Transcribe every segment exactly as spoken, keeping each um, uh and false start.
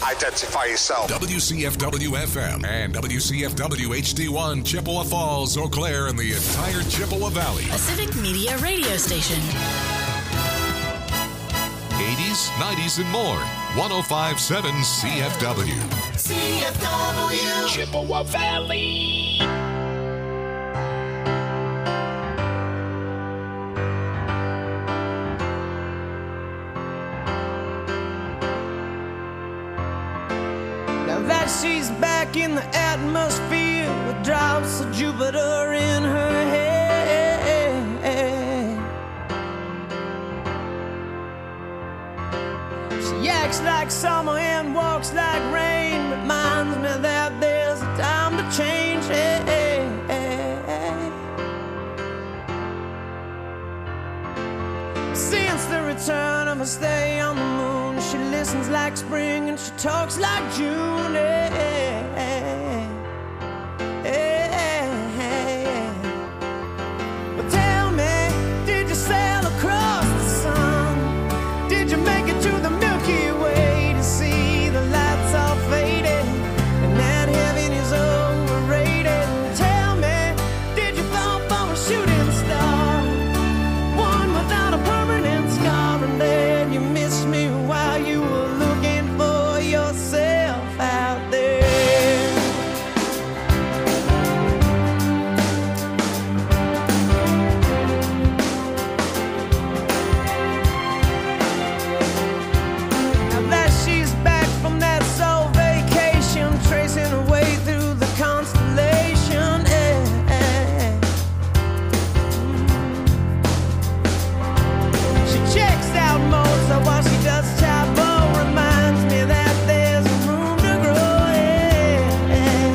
Identify yourself. W C F W F M and W C F W H D one, Chippewa Falls, Eau Claire, and the entire Chippewa Valley. A Civic Media radio station. eighties, nineties, and more. one oh five point seven C F W. C F W. Chippewa Valley. Now that she's back in the atmosphere with drops of Jupiter in her head. She acts like summer and walks like rain. Reminds me that there's a time to change. Since the return of her stay on the moon, she listens like spring and she talks like June. Well, tell me, did you sail across the sun? Did you make it to the Milky Way to see the lights all faded and that heaven is overrated? Tell me, did you fall for a shooting star, one without a permanent scar, and then you missed me while you were looking for yourself out there? Now that she's back from that soul vacation, tracing her way through the constellation, eh, eh. She checks out Mozart while she does Chavo. Reminds me that there's room to grow, eh, eh,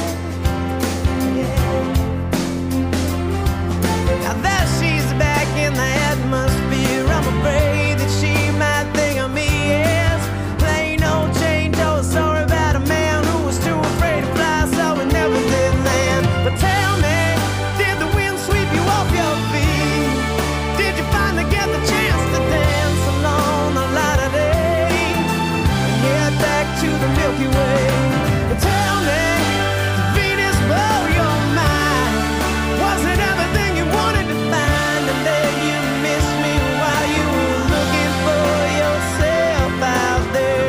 eh. Now that she's back in the atmosphere, I'm afraid that she might think of me as plain old Jane Doe. Sorry about a man who was too afraid to fly, so we never did land. But tell me, did the wind sweep you off your feet? Did you finally get the chance to dance along the light of day and head back to the Milky Way? But tell me, did Venus blow your mind? Was it everything you wanted to find? And then you missed me while you were looking for yourself out there.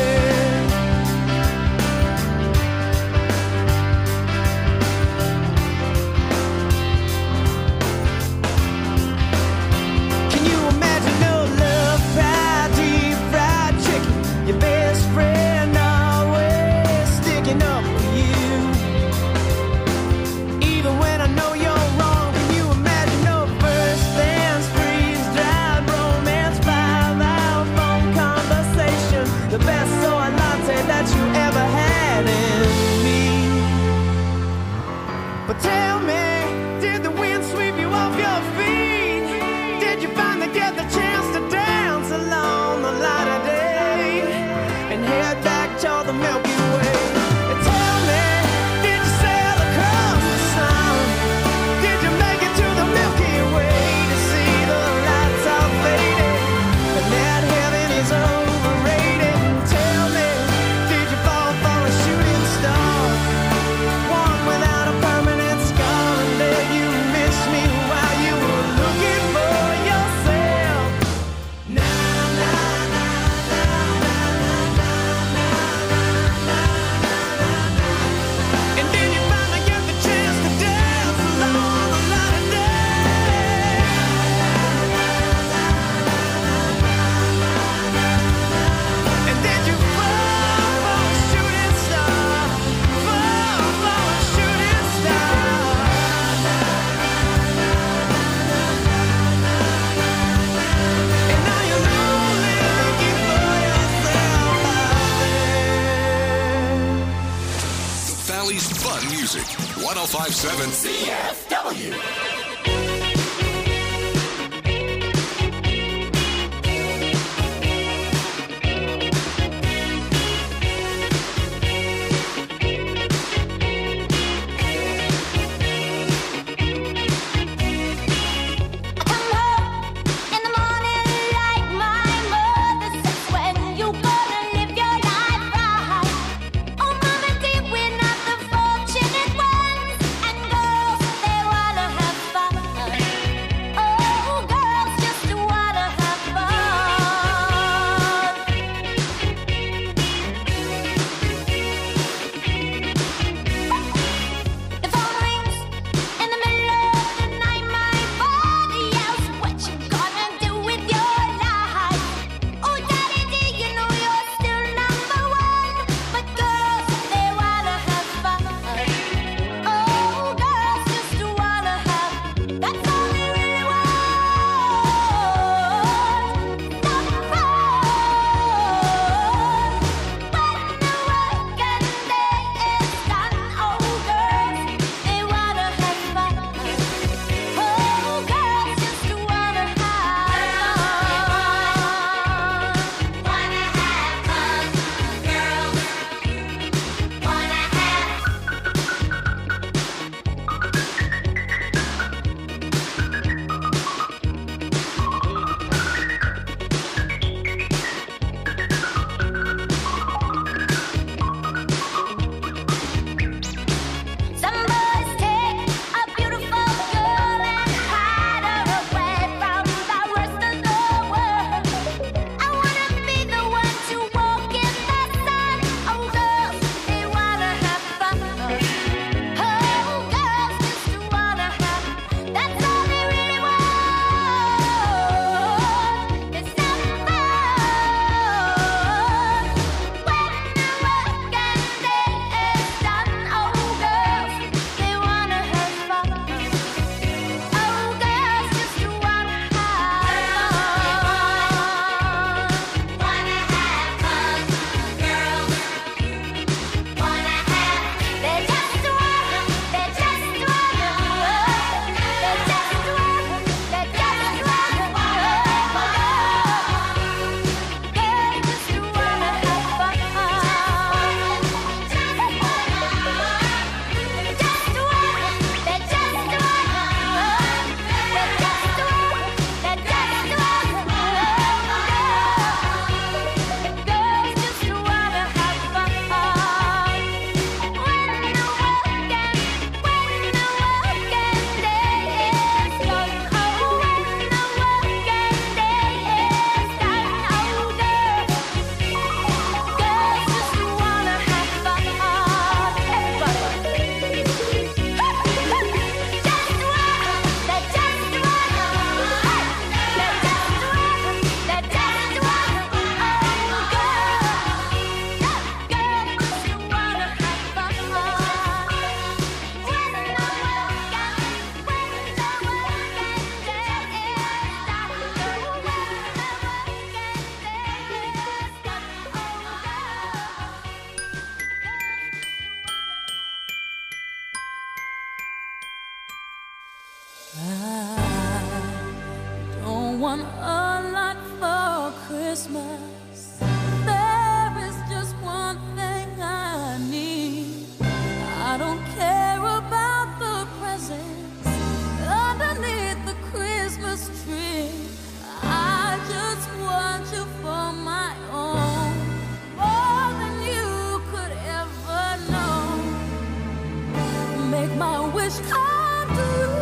Can you imagine no love, fried deep fried chicken? Your best friend always sticking up for you, even when I know you're wrong. Can you imagine no first dance, freeze dried romance, five hour phone conversation, the best soy latte that you ever had in me? But tell me, did the wind sweep you off your feet? Did you finally get the chance to dance along the light of day and head back to the Milky Way? And tell me, did you sail across the sun? Did you make it to the Milky Way to see the lights all faded and that heaven is overrated? And tell me, did you fall for a shooting star, one without a permanent scar, and then you missed me while you were looking for yourself? Na na na na na na na na na. And then you finally get the chance to dance along the light of day. And then you fall for a shooting star, fall for a shooting star. And now you're lonely looking for yourself out there. The Valley's fun music. one oh five point seven C F W. Come home in the morning like my mother says. When you gonna live your life right? want a lot for Christmas. There is just one thing I need. I don't care about the presents underneath the Christmas tree. I just want you for my own, more than you could ever know. Make my wish come true.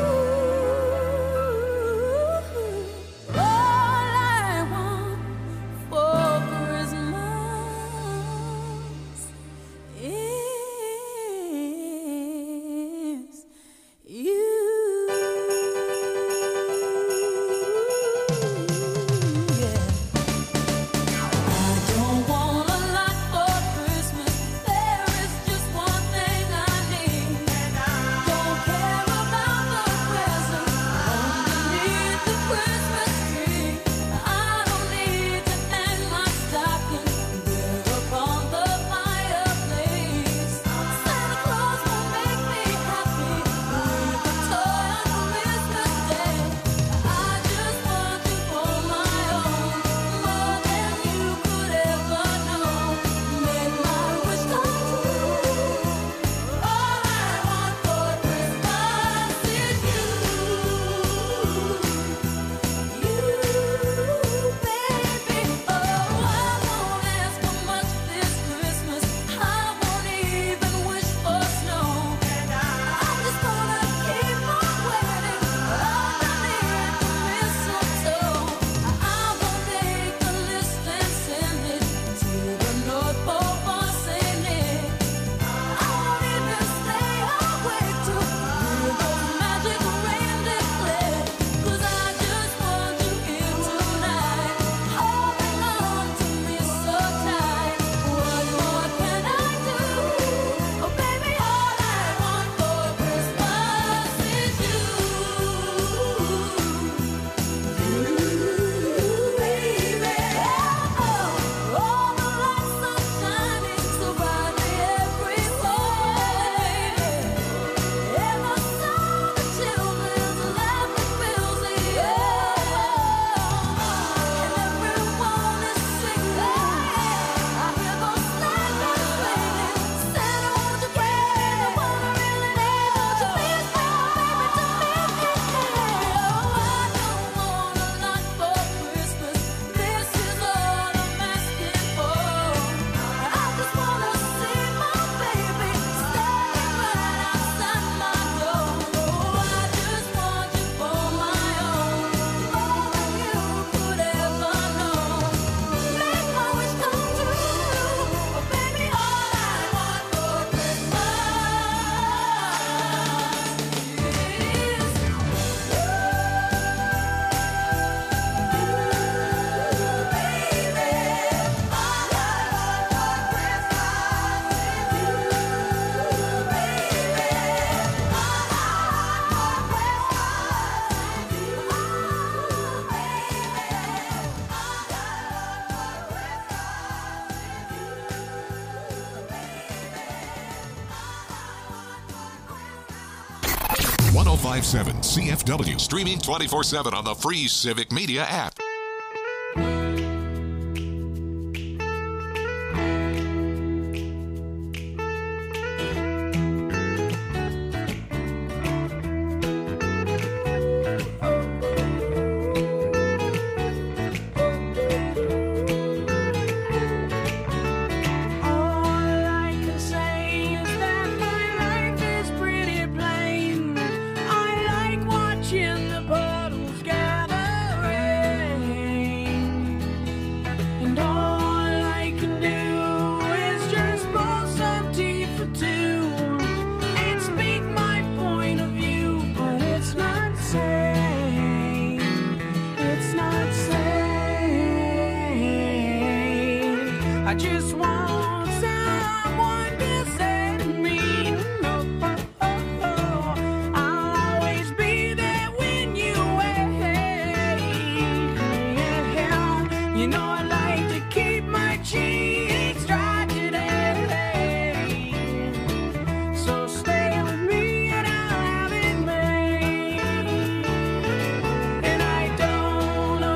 one oh five point seven C F W, streaming twenty-four seven on the free Civic Media app. And I don't know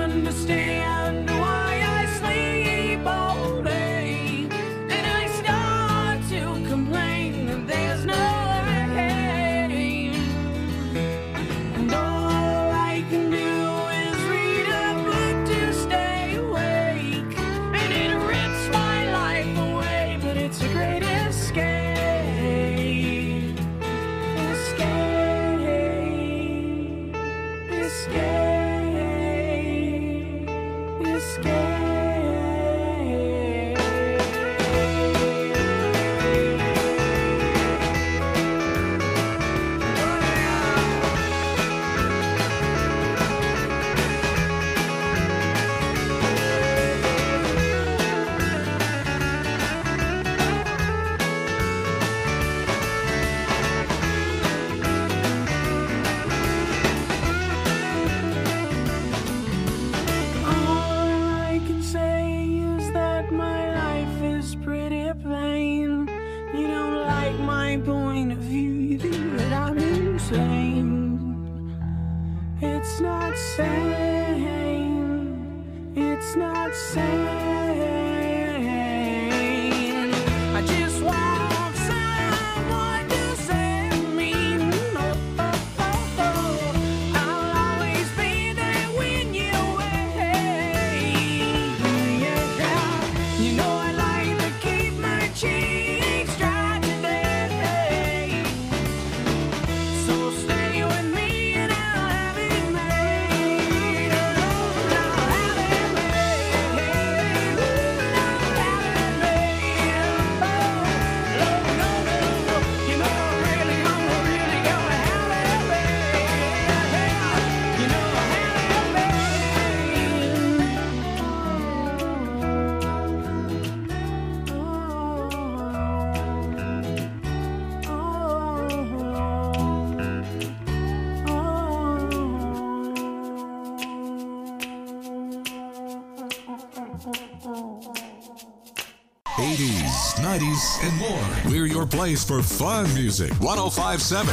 eighties, nineties, and more. We're your place for fun music. one oh five point seven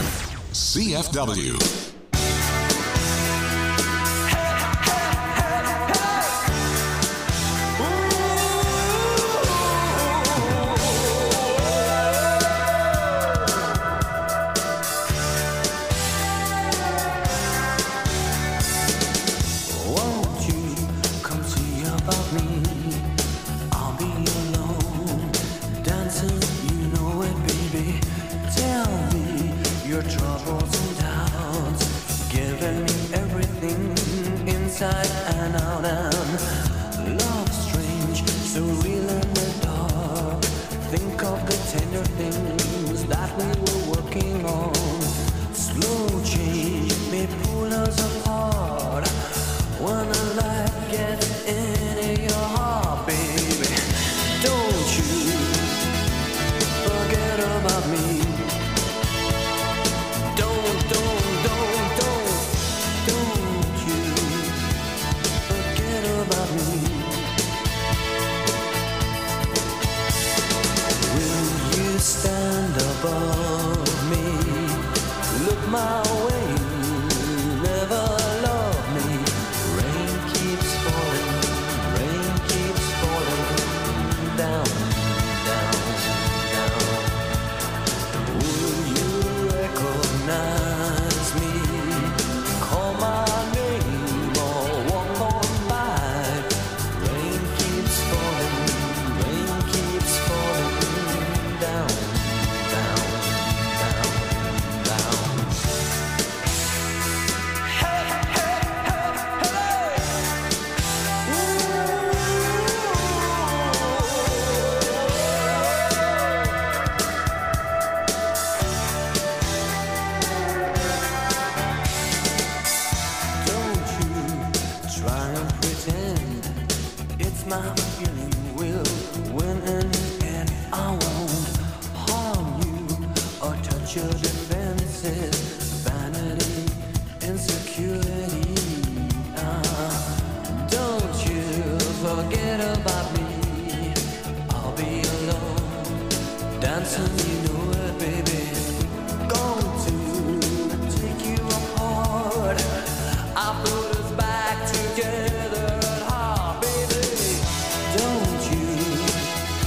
C F W.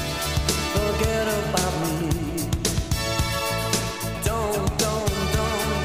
Forget about me. Don't, don't, don't,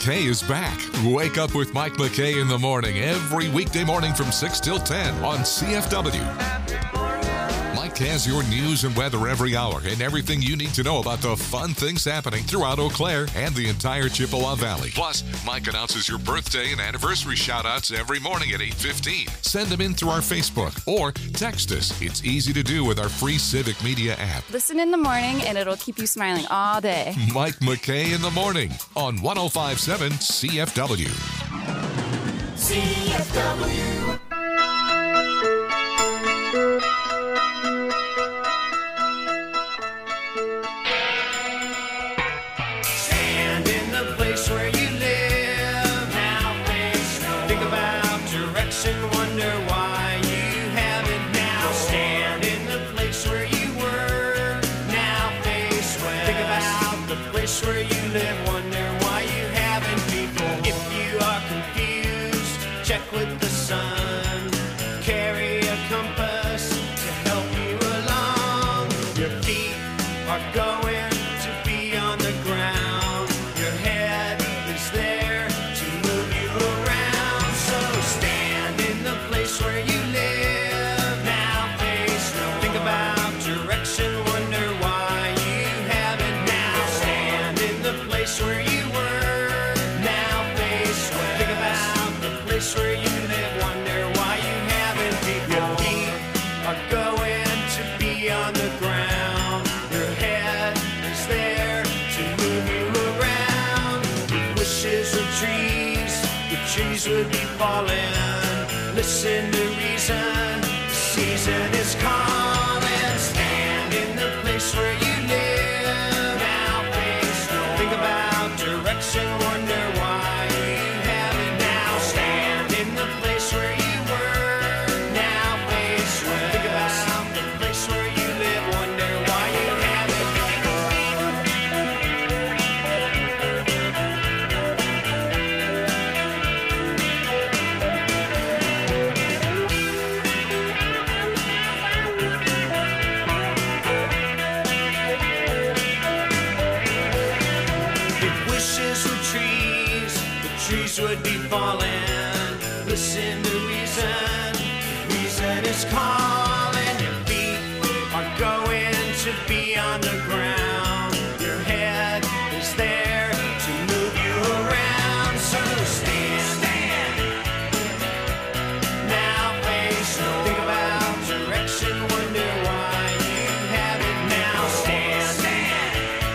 McKay is back. Wake up with Mike McKay in the morning every weekday morning from six till ten on C F W. Mike has your news and weather every hour and everything you need to know about the fun things happening throughout Eau Claire and the entire Chippewa Valley. Plus, Mike announces your birthday and anniversary shout-outs every morning at eight fifteen. Send them in through our Facebook or text us. It's easy to do with our free Civic Media app. Listen in the morning and it'll keep you smiling all day. Mike McKay in the morning on one oh five point seven C F W. C F W. Stand in the place where you live. Now face no. Think about direction. Wonder why you haven't now. Stand in the place where you were. Now face well. Think about the place where you live. Wonder why you haven't before. If you are confused, check with the sun. Carry a compass to help you along. Your feet are going to be on the ground. Your head is there to move you around. So stand in the place where you live. Now face no. Think about direction. Wonder why you haven't now. Stand in the place where you were. Now face well. Think about the place where you live. Wonder why you haven't before. Your feet are going to be on the ground. Your head is there to move you around. If wishes were trees, the trees would be falling. Listen to reason, the season is calling. Stand in the place where you live. Now face no. Think about direction. Wonder why you haven't now. Stand in the place where you were. Now face well. Think about the place where you live. Wonder why you haven't If wishes were trees, the trees would be falling. Listen to reason, reason is calling. Your feet are going to be on the ground. Your head is there to move you around. So stand, stand. Now face no. Think about direction. Wonder why you haven't now. Stand, stand.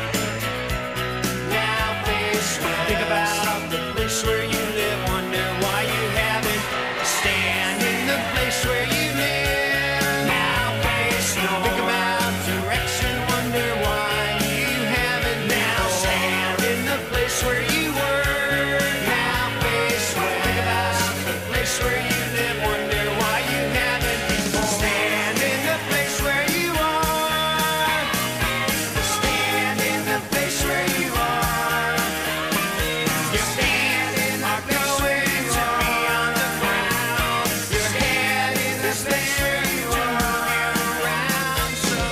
Now face well. Think about the place where you live. Wonder why you haven't. Stand in the place where you live. Now face no. Think about direction. Wonder why you haven't now. Stand in the place where you were. Now face well. Think about the place where you live. Wonder why you haven't before. Stand in the place where you are. Stand in the place where you are. Your feet are going to be on the ground. Your head is there to move you around. So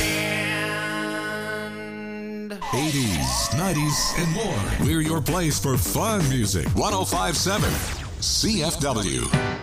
stand. eighties, nineties, and more. We're your place for fun music. one oh five point seven C F W.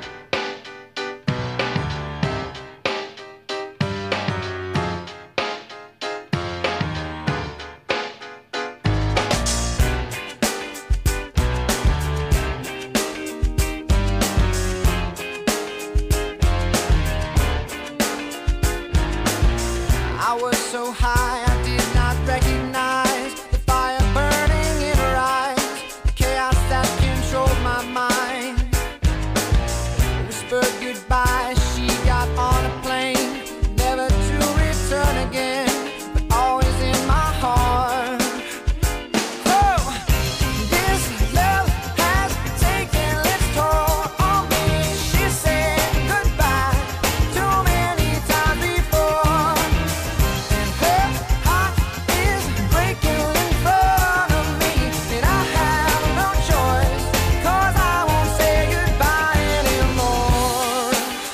I was so high I did not recognize the fire burning in her eyes, the chaos that controlled my mind. Whispered goodbye, she got on a plane, never to return again, but always in my heart. Oh, this love has taken its toll on me. She said goodbye too many times before. Her heart is breaking in front of me, and I have no choice, 'cause I won't say goodbye anymore.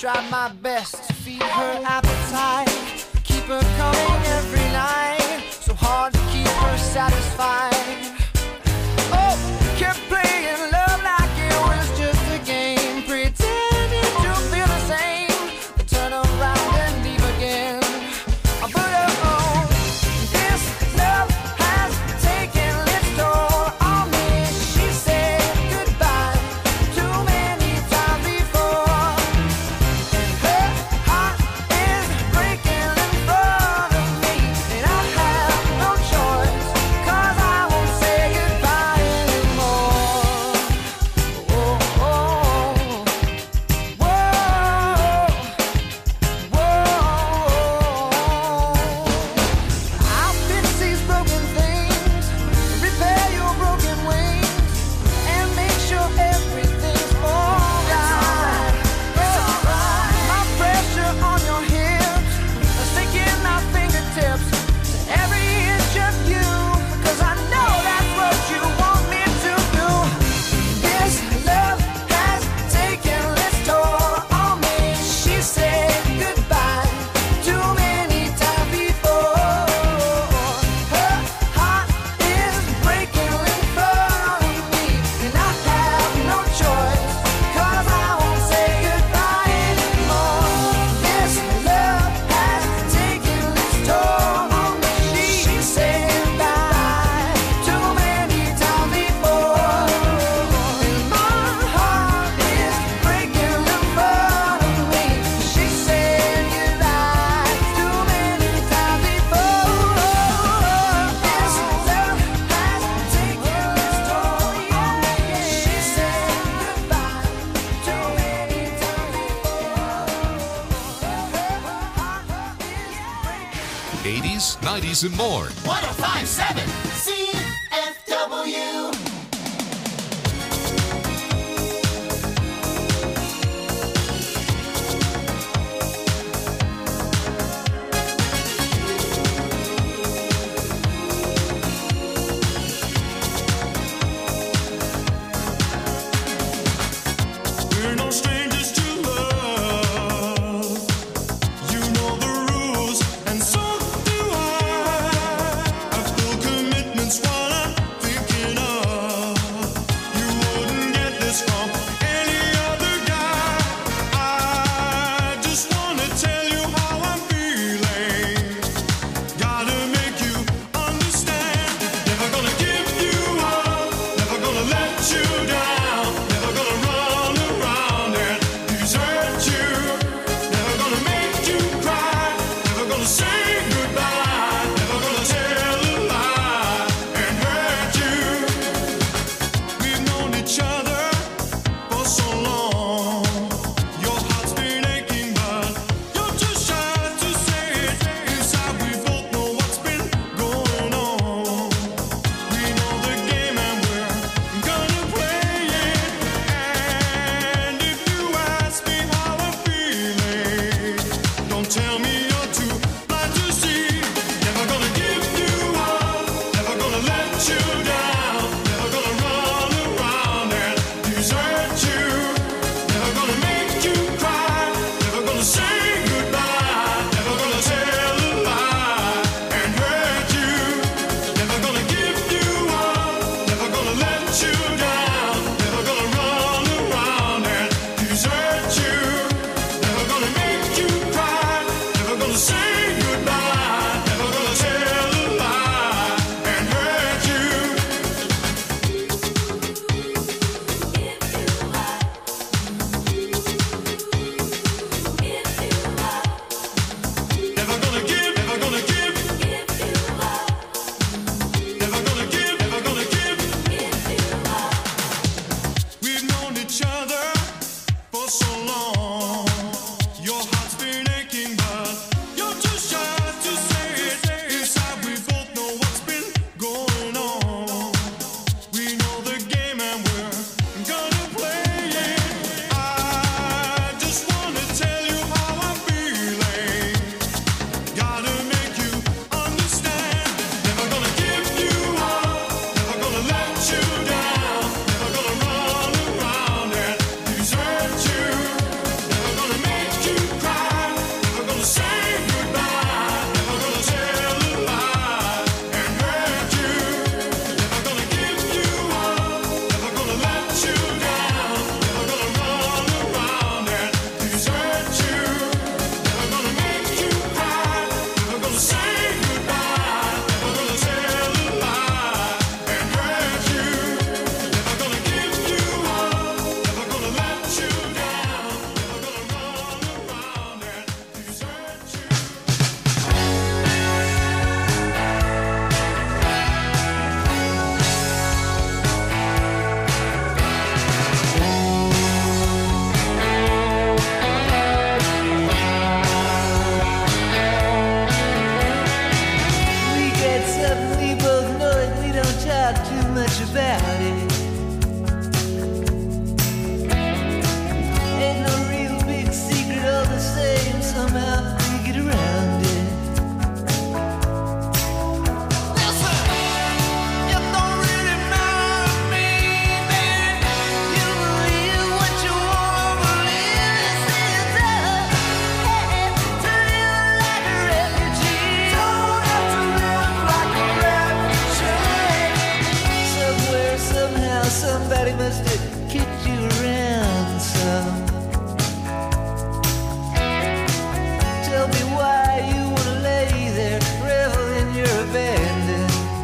Tried my best to feed her appetite, keep her coming every night, so hard to keep her satisfied. Oh, kept playing love like it was just a game, pretending to feel the same, but turn around and leave again. But oh, this love has taken its toll on me. She said goodbye too many times before. Her heart is breaking in front of me, and I have no choice, 'cause I won't say goodbye anymore. Whoa, whoa, whoa, whoa. I'll fix these broken things, repair your broken wings, and make sure everything's alright. My pressure on your hips, sticking my fingertips to every inch of you, 'cause I know that's what you want me to do. This love has taken its toll on me. She said goodbye too many times before. Her heart is breaking in front of me, and I have no choice, 'cause I won't say goodbye anymore. This love has taken its toll on me. She said goodbye too many times before, and my heart is breaking in front of me. She said goodbye too many times before. This love has taken its toll on me. She said goodbye too many times before. eighties, nineties, and more. one oh five point seven C F W. We're no strangers to love. You know the rules, and so do I. I feel commitments while I'm thinking of and we both know it. We don't talk too much about it. Ain't no real big secret, all the same. Somehow we get around it. Somebody must have kicked you around some. Tell me why you wanna lay there, revel in your abandon.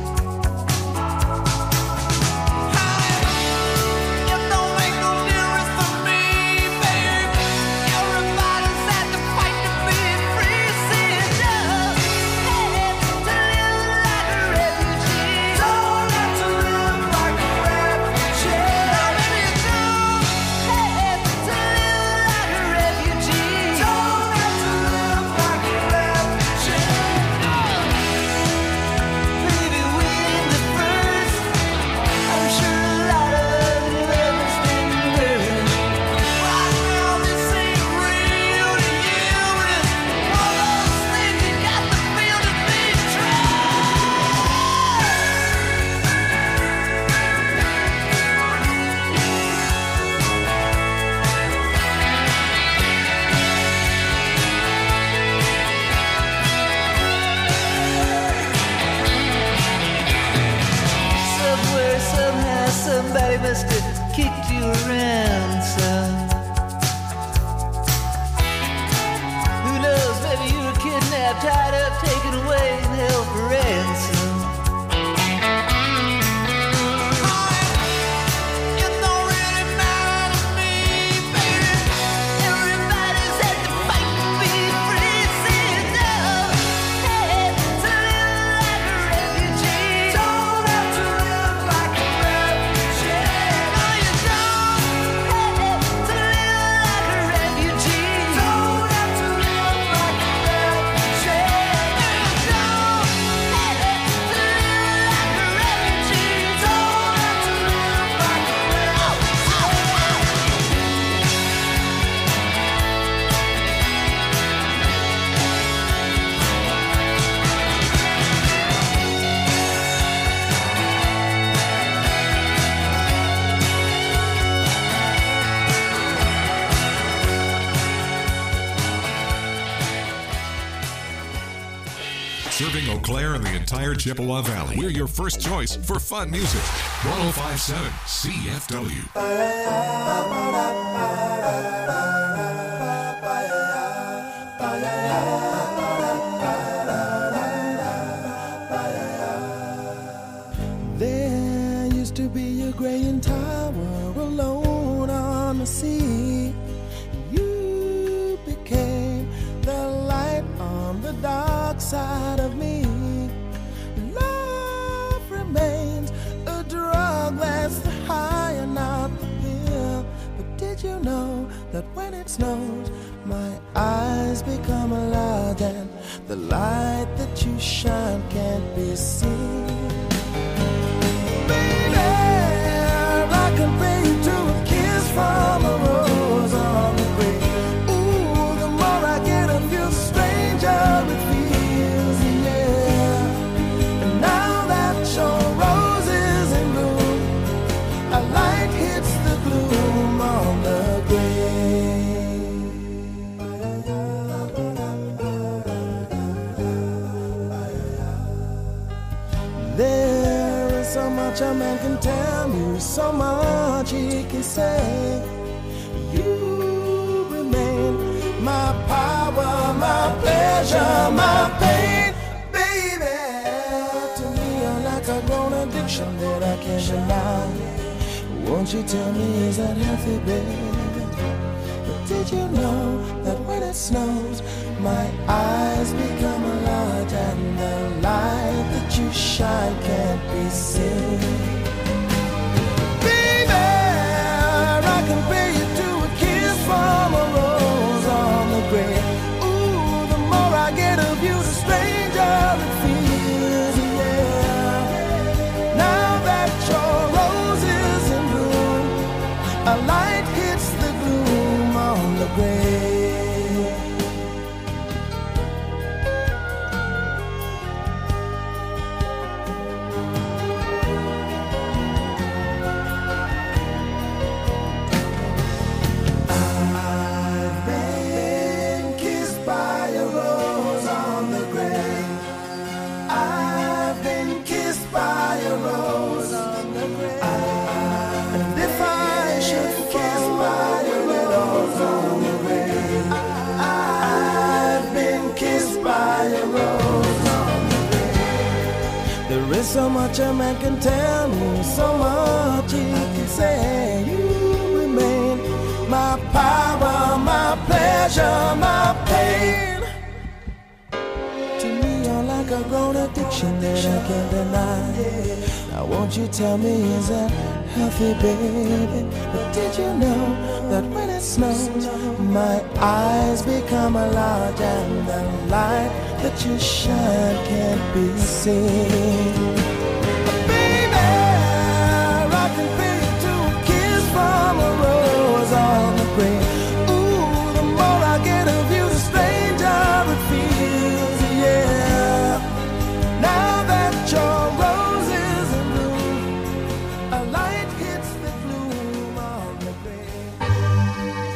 It don't make no difference to me, babe. Everybody's had to fight to be free. See it does. Hey, to live like a refugee. Don't have to live like a somebody must have kicked you around some. Who knows, maybe you were kidnapped, tied up, taken away, and held for ransom. It don't really matter to me, baby. Everybody's had to fight to be free. See it does. Hey, to live like a refugee. Don't have to live like a Serving Eau Claire and the entire Chippewa Valley. We're your first choice for fun music. one oh five point seven C F W. There used to be a graying tower alone on the sea. You became the light on the dark side of me. Love remains a drug that's the high and not the pill. But did you know that when it snows, my eyes become a lot, and the light that you shine can't be seen? Baby, I compare you to a kiss from a rose on the grave. Ooh, the more I get of you, the stranger it feels, yeah. And now that your rose is in bloom, a light hits the gloom on the grave. There is so much a man can tell you, so much he can say. You remain my power, my pleasure, my pain. Baby, to me you're like a grown addiction that I can't deny. Won't you tell me, is that healthy, baby? But did you know that when it snows, my eyes become a lot, and the light that you shine can't be seen? Baby, I compare you to a kiss from a rose on the grave. Ooh, the more I get of you, the stranger it feels, yeah. There is so much a man can tell me, so much he can say. You remain my power, my pleasure, my pain. To me, you're like a grown addiction that I can't deny. Now won't you tell me, is that healthy, baby? But did you know that when it snows, my eyes become a large and the light that you shine can't be seen? Baby, I can pay you to a kiss from a rose on the grave. Ooh, the more I get of you, the stranger it feels, yeah. Now that your rose is in bloom, a light hits the gloom on the grave.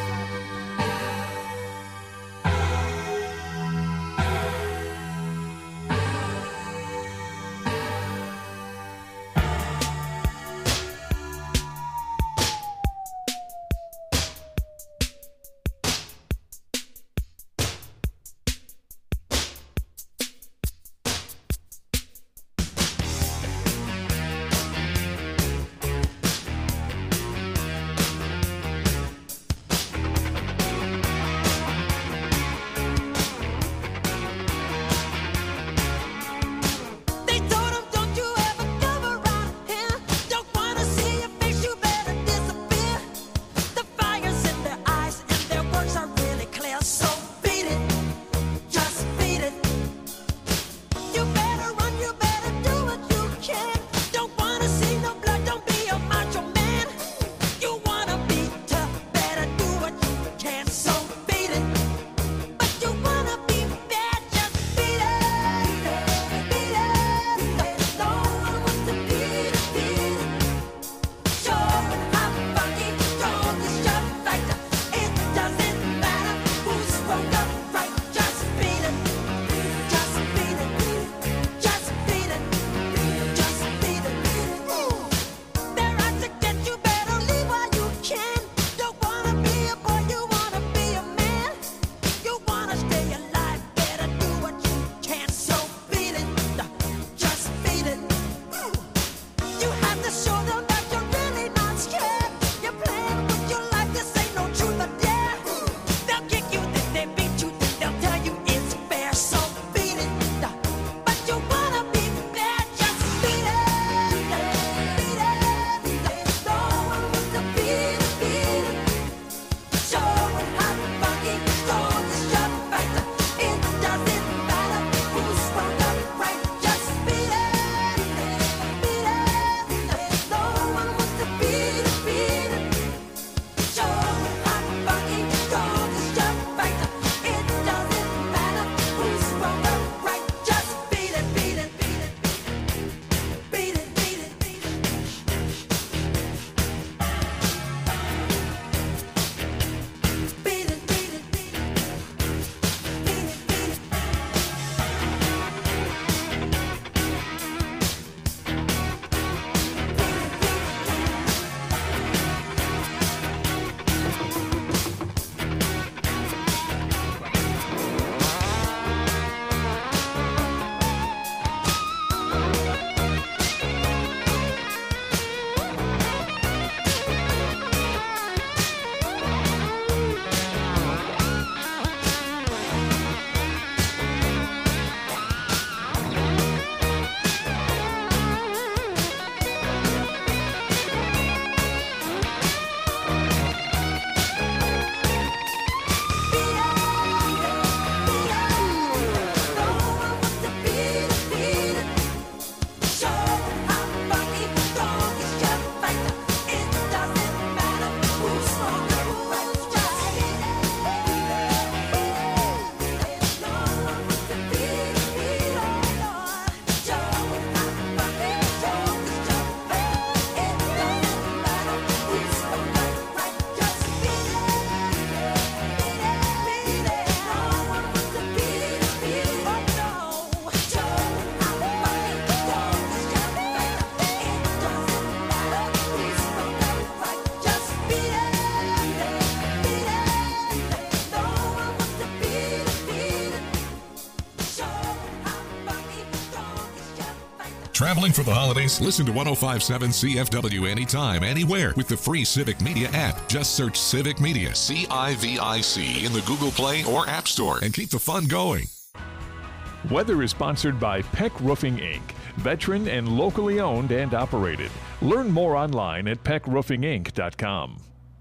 Traveling for the holidays? Listen to one oh five point seven C F W anytime, anywhere with the free Civic Media app. Just search Civic Media, C I V I C, in the Google Play or App Store and keep the fun going. Weather is sponsored by Peck Roofing Incorporated, veteran and locally owned and operated. Learn more online at peck roofing inc dot com.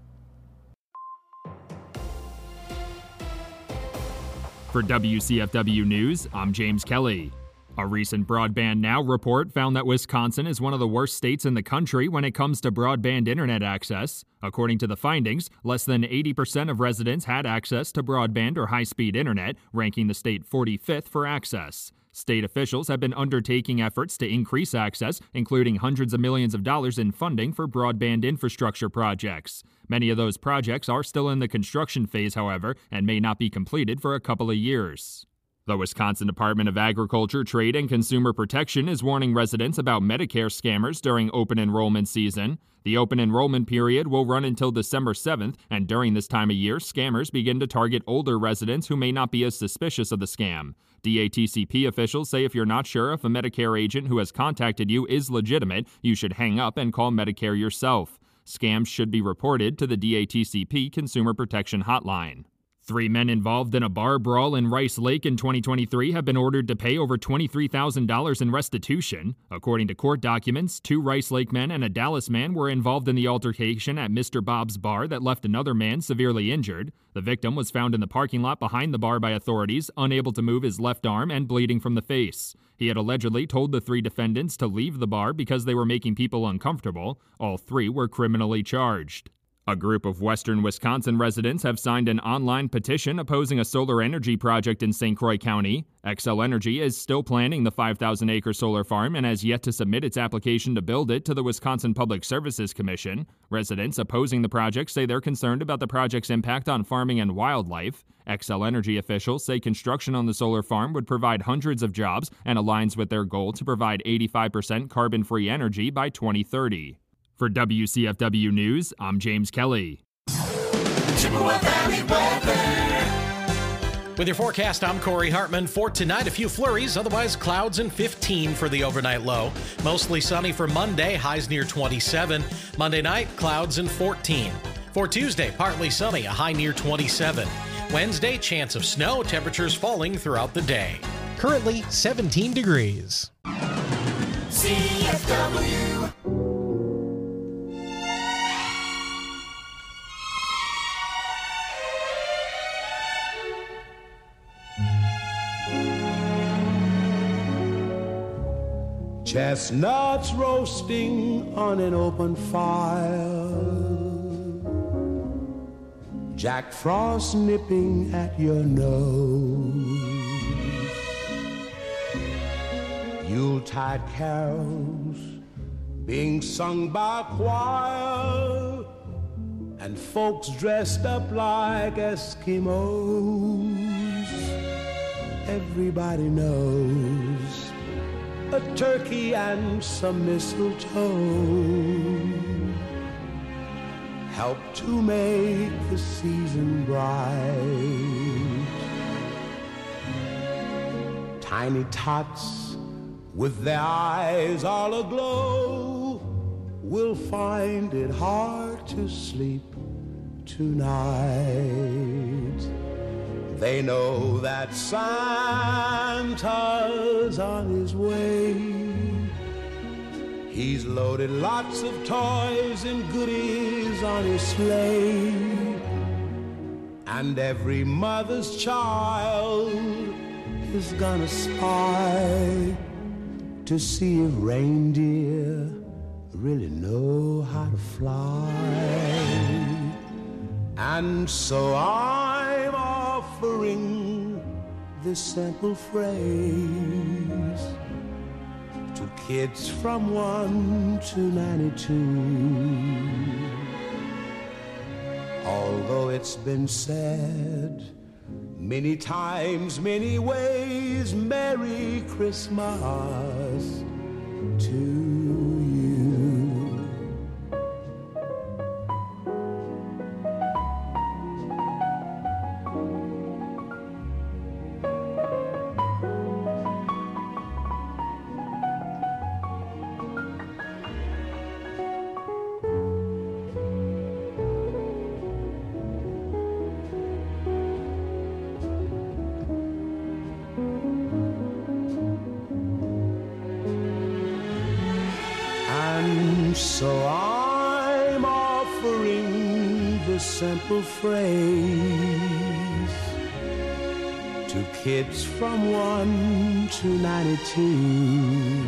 For W C F W News, I'm James Kelly. A recent Broadband Now report found that Wisconsin is one of the worst states in the country when it comes to broadband internet access. According to the findings, less than eighty percent of residents had access to broadband or high-speed internet, ranking the state forty-fifth for access. State officials have been undertaking efforts to increase access, including hundreds of millions of dollars in funding for broadband infrastructure projects. Many of those projects are still in the construction phase, however, and may not be completed for a couple of years. The Wisconsin Department of Agriculture, Trade, and Consumer Protection is warning residents about Medicare scammers during open enrollment season. The open enrollment period will run until December seventh, and during this time of year, scammers begin to target older residents who may not be as suspicious of the scam. D A T C P officials say if you're not sure if a Medicare agent who has contacted you is legitimate, you should hang up and call Medicare yourself. Scams should be reported to the D A T C P Consumer Protection Hotline. Three men involved in a bar brawl in Rice Lake in twenty twenty-three have been ordered to pay over twenty-three thousand dollars in restitution. According to court documents, two Rice Lake men and a Dallas man were involved in the altercation at Mister Bob's bar that left another man severely injured. The victim was found in the parking lot behind the bar by authorities, unable to move his left arm and bleeding from the face. He had allegedly told the three defendants to leave the bar because they were making people uncomfortable. All three were criminally charged. A group of western Wisconsin residents have signed an online petition opposing a solar energy project in Saint Croix County. Xcel Energy is still planning the five thousand acre solar farm and has yet to submit its application to build it to the Wisconsin Public Services Commission. Residents opposing the project say they're concerned about the project's impact on farming and wildlife. Xcel Energy officials say construction on the solar farm would provide hundreds of jobs and aligns with their goal to provide eighty-five percent carbon-free energy by twenty thirty. For W C F W News, I'm James Kelly. Chippewa Valley weather. With your forecast, I'm Corey Hartman. For tonight, a few flurries, otherwise clouds and fifteen for the overnight low. Mostly sunny for Monday, highs near twenty-seven. Monday night, clouds and fourteen. For Tuesday, partly sunny, a high near twenty-seven. Wednesday, chance of snow, temperatures falling throughout the day. Currently seventeen degrees. C F W. Chestnuts roasting on an open fire, Jack Frost nipping at your nose, Yuletide carols being sung by a choir, and folks dressed up like Eskimos. Everybody knows a turkey and some mistletoe help to make the season bright. Tiny tots with their eyes all aglow will find it hard to sleep tonight. They know that Santa's on his way. He's loaded lots of toys and goodies on his sleigh. And every mother's child is gonna spy to see if reindeer really know how to fly. And so I'm offering this simple phrase to kids from one to ninety-two. Although it's been said many times, many ways, Merry Christmas to you. So I'm offering the simple phrase to kids from one to ninety-two.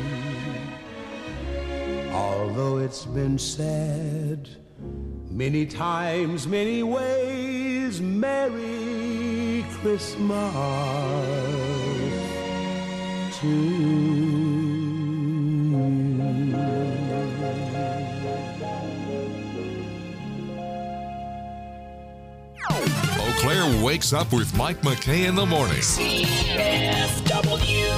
Although it's been said many times, many ways, Merry Christmas to you. Eau Claire wakes up with Mike McKay in the morning. C F W.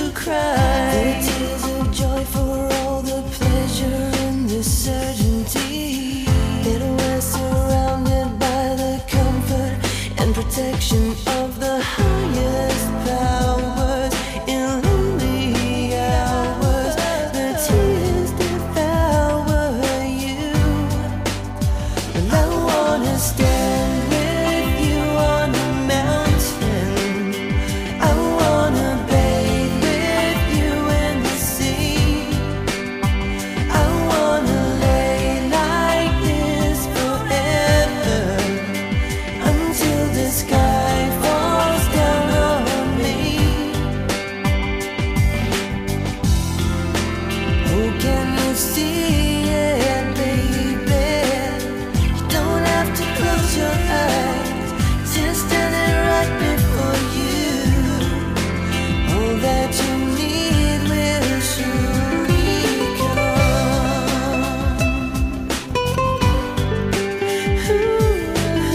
to cry. The tears of joy for all the pleasure in this certainty that we're surrounded by the comfort and protection of the highest powers. In lonely hours, the tears devour you. Well, I wanna stand with you on the mountain. I wanna bathe with you in the sea. I wanna lay like this forever until the sky falls down on me. Oh, can you see it, baby? You don't have to close your eyes, just standing right before you. All that you need will surely come. Ooh,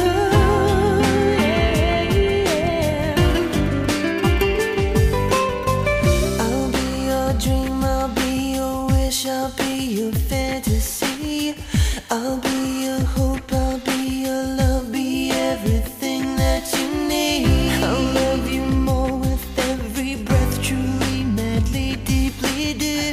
yeah. I'll be your dream, I'll be your wish, I'll be your fantasy. I'll be your hope, I'll be your love, be everything that you need. I'll love you more with every breath, truly, madly, deeply do.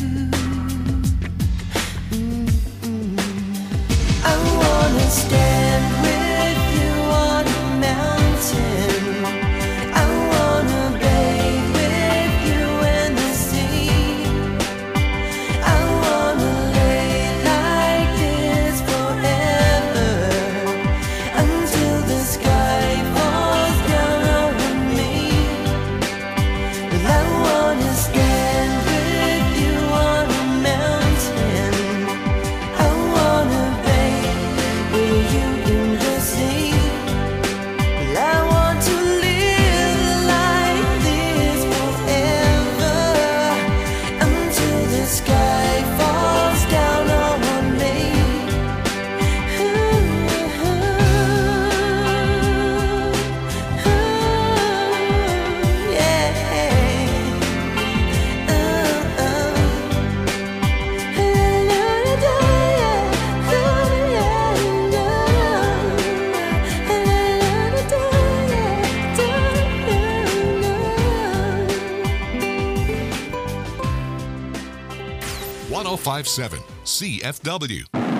Mm-mm. I wanna stand with you on a mountain. I wanna bathe with you in the sea. I wanna lay like this forever until the sky falls down on me. Well, I wanna stand with you on a mountain. I wanna bathe with you in the sea. Well, I want to live like this forever until the sky falls down on me. one oh five point seven C F W.